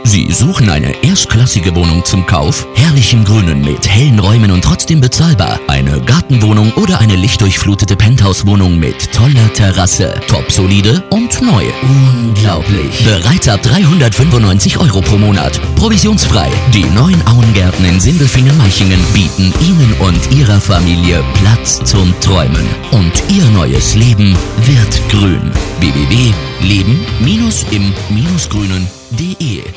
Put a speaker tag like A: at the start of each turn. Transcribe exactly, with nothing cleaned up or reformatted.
A: Sie suchen eine erstklassige Wohnung zum Kauf? Herrlich im Grünen mit hellen Räumen und trotzdem bezahlbar. Eine Gartenwohnung oder eine lichtdurchflutete Penthouse-Wohnung mit toller Terrasse. Top solide und neu. Unglaublich. Bereits ab dreihundertfünfundneunzig Euro pro Monat. Provisionsfrei. Die neuen Augengärten in Sindelfingen-Meichingen bieten Ihnen und Ihrer Familie Platz zum Träumen. Und Ihr neues Leben wird grün. w w w punkt leben im grünen punkt de